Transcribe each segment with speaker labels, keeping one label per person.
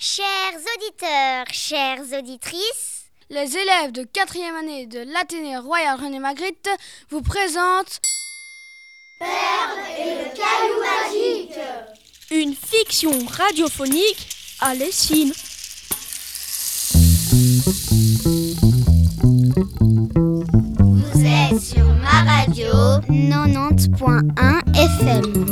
Speaker 1: Chers auditeurs, chères auditrices,
Speaker 2: les élèves de 4e année de l'Athénée Royal René Magritte vous présentent
Speaker 3: Perle et le caillou magique,
Speaker 4: une fiction radiophonique à Lessines.
Speaker 1: Vous êtes sur ma radio 90.1 FM.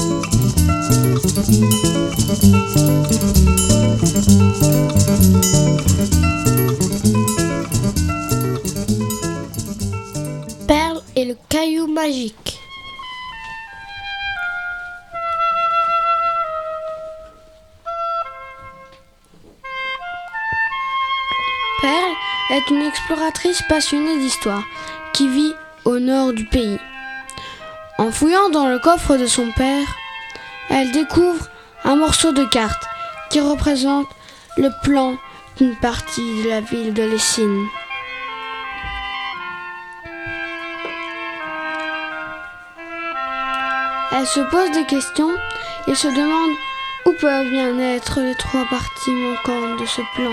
Speaker 4: Perle et le caillou magique. Perle est une exploratrice passionnée d'histoire qui vit au nord du pays. En fouillant dans le coffre de son père, elle découvre un morceau de carte qui représente le plan d'une partie de la ville de Lessines. Elle se pose des questions et se demande où peuvent bien être les 3 parties manquantes de ce plan.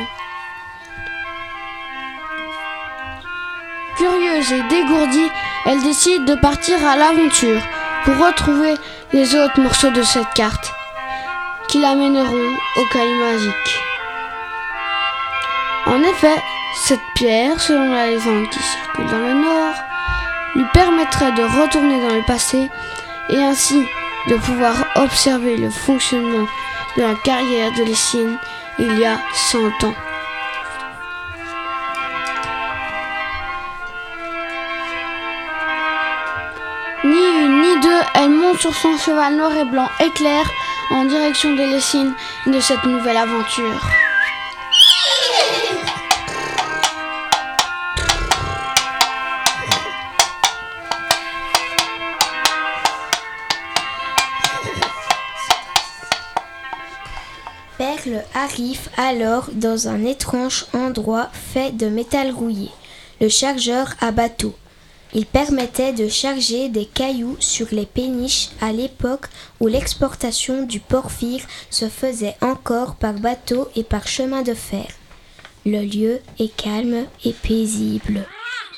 Speaker 4: Curieuse et dégourdie, elle décide de partir à l'aventure pour retrouver les autres morceaux de cette carte qui l'amèneront au caillou magique. En effet, cette pierre, selon la légende qui circule dans le Nord, lui permettrait de retourner dans le passé et ainsi de pouvoir observer le fonctionnement de la carrière de Lessines il y a 100 ans. Ni une ni deux, elle monte sur son cheval noir et blanc éclair en direction des Lessines et de cette nouvelle aventure.
Speaker 5: Perle arrive alors dans un étrange endroit fait de métal rouillé, le chargeur à bateau. Il permettait de charger des cailloux sur les péniches à l'époque où l'exportation du porphyre se faisait encore par bateau et par chemin de fer. Le lieu est calme et paisible.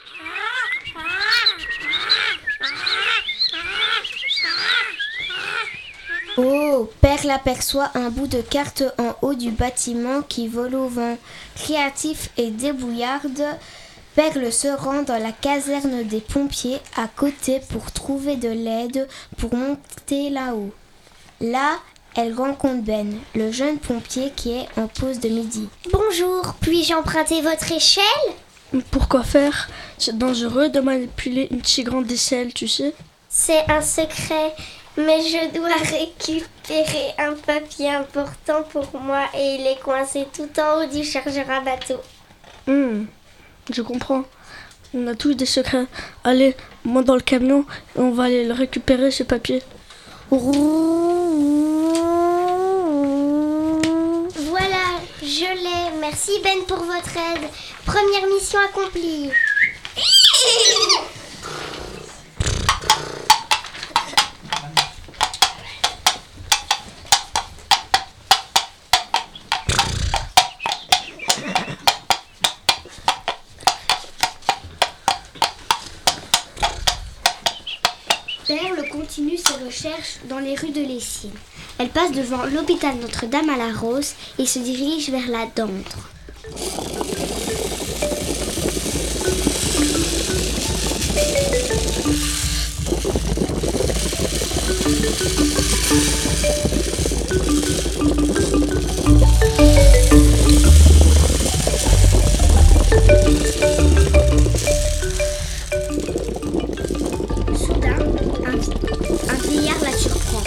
Speaker 5: Oh, Perle aperçoit un bout de carte en haut du bâtiment qui vole au vent. Créatif et débrouillarde, Perle se rend dans la caserne des pompiers à côté pour trouver de l'aide pour monter là-haut. Là, elle rencontre Ben, le jeune pompier qui est en pause de midi.
Speaker 1: Bonjour, puis-je emprunter votre échelle?
Speaker 4: Pourquoi faire? C'est dangereux de manipuler une si grande aisselle, tu sais.
Speaker 1: C'est un secret, mais je dois récupérer un papier important pour moi et il est coincé tout en haut du chargeur à bateau.
Speaker 4: Je comprends. On a tous des secrets. Allez, monte dans le camion et on va aller le récupérer, ce papier.
Speaker 1: Voilà, je l'ai. Merci Ben pour votre aide. Première mission accomplie. Perle continue ses recherches dans les rues de Lessines. Elle passe devant l'hôpital Notre-Dame à la Rose et se dirige vers la Dendre. Soudain, un vieillard la surprend.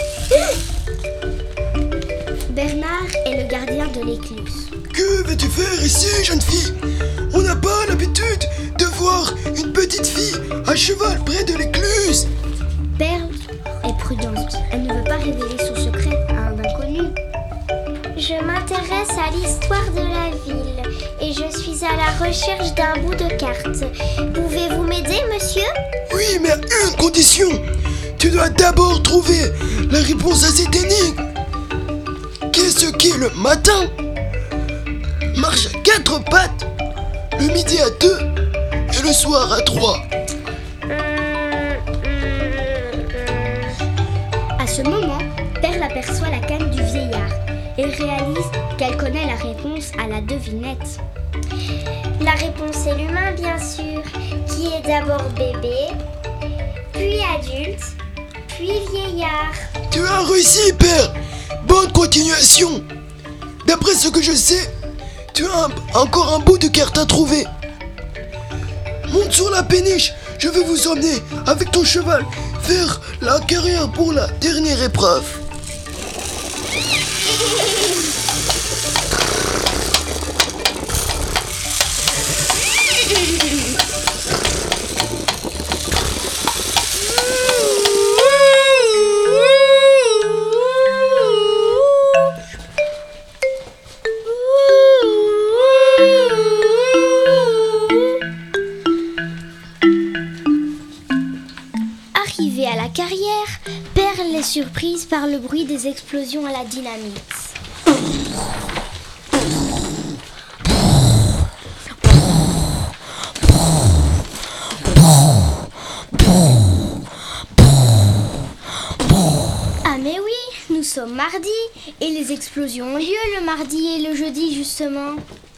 Speaker 1: Bernard est le gardien de l'écluse.
Speaker 6: Que veux-tu faire ici, jeune fille? On n'a pas l'habitude de voir une petite fille à cheval près de l'écluse.
Speaker 1: Perle est prudente. Elle ne veut pas révéler son secret à un inconnu. Je m'intéresse à l'histoire de la ville et je suis à la recherche d'un bout de carte. Pouvez-vous m'aider, monsieur?
Speaker 6: Oui, mais à une condition. Tu dois d'abord trouver la réponse à cette énigme. Qu'est-ce qu'est le matin? marche à 4 pattes, le midi à 2 et le soir à 3.
Speaker 1: À ce moment, Perle aperçoit la canne du vieillard et réalise qu'elle connaît la réponse à la devinette. La réponse est l'humain, bien sûr, qui est d'abord bébé, puis adulte, puis vieillard.
Speaker 6: Tu as réussi, Perle. Bonne continuation. D'après ce que je sais, tu as encore un bout de carte à trouver. Monte sur la péniche, je vais vous emmener avec ton cheval vers la carrière pour la dernière épreuve.
Speaker 1: Arrivée à la carrière, Perle est surprise par le bruit des explosions à la dynamite. Ah mais oui, nous sommes mardi et les explosions ont lieu le mardi et le jeudi justement.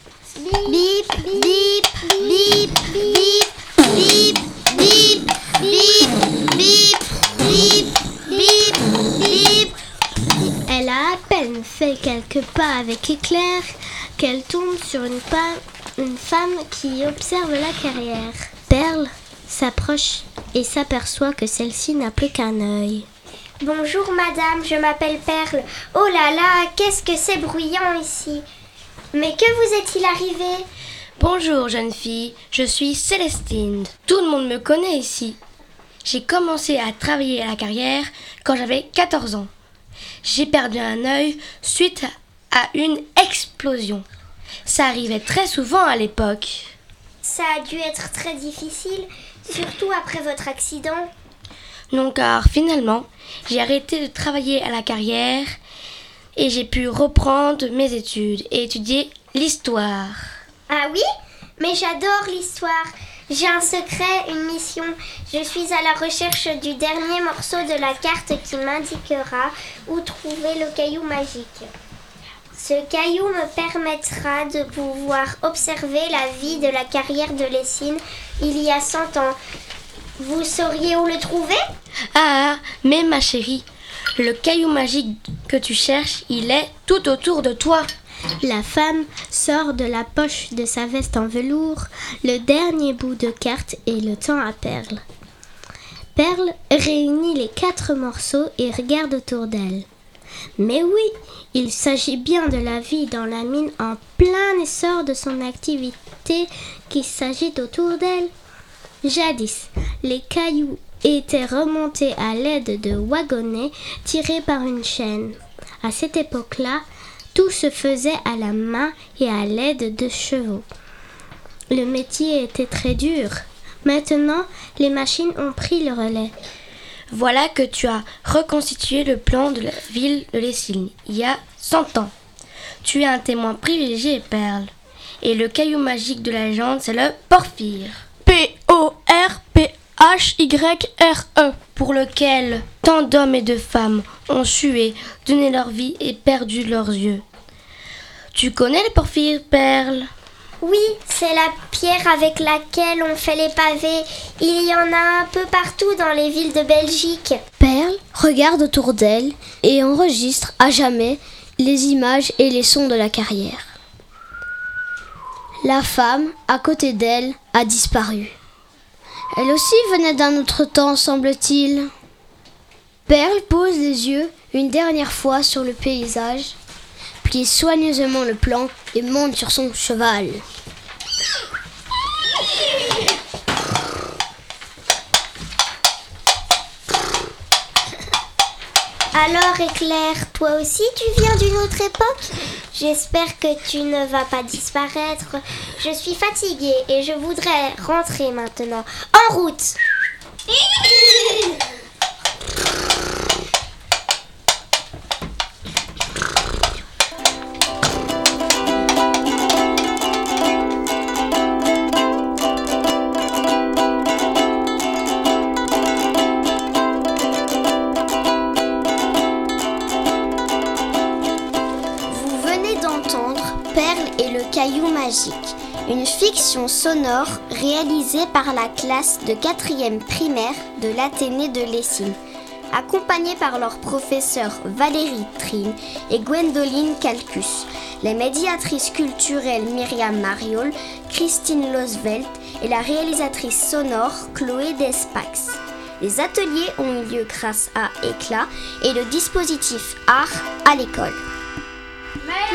Speaker 1: Bip, bip, bip, bip, bip, bip, bip, bip, bip, bip, bip. Elle a à peine fait quelques pas avec éclair qu'elle tombe sur une femme qui observe la carrière. Perle s'approche et s'aperçoit que celle-ci n'a plus qu'un œil. Bonjour madame, je m'appelle Perle. Oh là là, qu'est-ce que c'est bruyant ici. Mais que vous est-il arrivé?
Speaker 4: Bonjour jeune fille, je suis Célestine. Tout le monde me connaît ici. J'ai commencé à travailler à la carrière quand j'avais 14 ans. J'ai perdu un œil suite à une explosion. Ça arrivait très souvent à l'époque.
Speaker 1: Ça a dû être très difficile, surtout après votre accident.
Speaker 4: Non, car finalement, j'ai arrêté de travailler à la carrière et j'ai pu reprendre mes études et étudier l'histoire.
Speaker 1: Ah oui? Mais j'adore l'histoire. J'ai un secret, une mission. Je suis à la recherche du dernier morceau de la carte qui m'indiquera où trouver le caillou magique. Ce caillou me permettra de pouvoir observer la vie de la carrière de Lessine il y a 100 ans. Vous sauriez où le trouver?
Speaker 4: Ah, mais ma chérie, le caillou magique que tu cherches, il est tout autour de toi.
Speaker 1: La femme sort de la poche de sa veste en velours le dernier bout de carte et le tend à Perle. Perle réunit les 4 morceaux et regarde autour d'elle. Mais oui, il s'agit bien de la vie dans la mine en plein essor de son activité qui s'agite autour d'elle. Jadis, les cailloux étaient remontés à l'aide de wagonnets tirés par une chaîne. À cette époque-là, tout se faisait à la main et à l'aide de chevaux. Le métier était très dur. Maintenant, les machines ont pris le relais.
Speaker 4: Voilà que tu as reconstitué le plan de la ville de Lessine il y a 100 ans. Tu es un témoin privilégié, Perle. Et le caillou magique de la légende, c'est le porphyre.
Speaker 2: Porphyre,
Speaker 4: pour lequel tant d'hommes et de femmes ont sué, donné leur vie et perdu leurs yeux. Tu connais le porphyre, Perle?
Speaker 1: Oui, c'est la pierre avec laquelle on fait les pavés. Il y en a un peu partout dans les villes de Belgique.
Speaker 5: Perle regarde autour d'elle et enregistre à jamais les images et les sons de la carrière. La femme, à côté d'elle, a disparu. Elle aussi venait d'un autre temps, semble-t-il. Perle pose les yeux une dernière fois sur le paysage, plie soigneusement le plan et monte sur son cheval.
Speaker 1: Alors Éclair, toi aussi tu viens d'une autre époque? J'espère que tu ne vas pas disparaître. Je suis fatiguée et je voudrais rentrer maintenant. En route! le caillou magique, une fiction sonore réalisée par la classe de 4e primaire de l'Athénée de Lessines, accompagnés par leurs professeurs Valérie Trine et Gwendoline Calcus, les médiatrices culturelles Myriam Mariol, Christine Losvelt et la réalisatrice sonore Chloé Despax. Les ateliers ont eu lieu grâce à Éclat et le dispositif Art à l'école.
Speaker 2: Mais